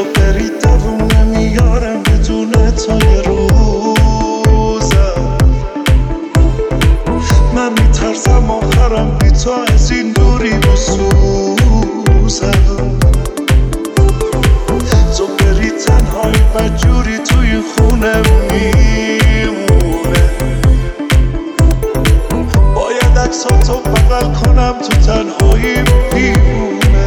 تو بری دووم نمیارم بدون تو یه روزم. من میترسم آخرم بی تو از این دوری بسوزم. تو بری تنهایی بدجوری توی خونه میمونه. باید عکساتو بغل کنم تو تنهایی بیمونه.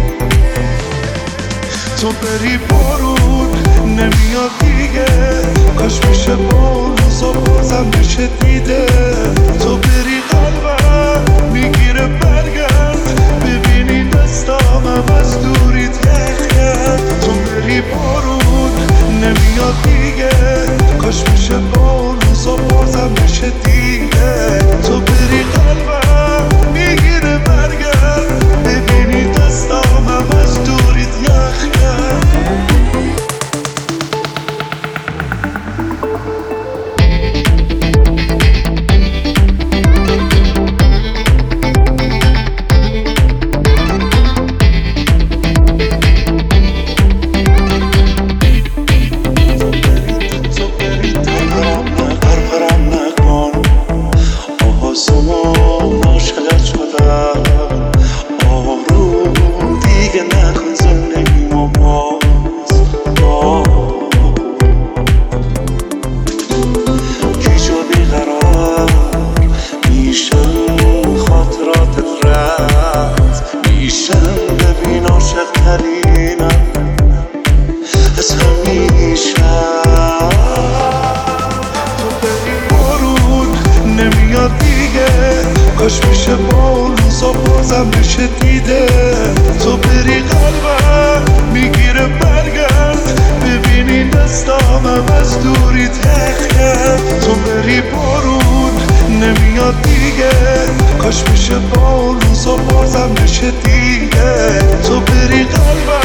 تو بری بارون نمیاد دیگه، کاش میشه با اون روزا بازم بشه دیده. تو بری قلبم میگیره برگرد، ببینی دستامم از دوری تخ کرد. تو بری بارون نمیاد دیگه، کاش میشه با اون روزا بازم بشه دیده. تو بری قلبم میگیره برگرد، ببینی دستامم از دوری یخ کرد. ببین عاشق ترینم از همیشم. تو بری بارون نمیاد دیگه، کاش میشه با اون روزا بازم بشه دیده. تو بری قلبم میگیره برگرد، ببینی دستامم از دوری تخ کرد. تو بری بارون نمیاد دیگه، کاش میشه با اون روزا بازم بشه دیگه. تو بری قلبم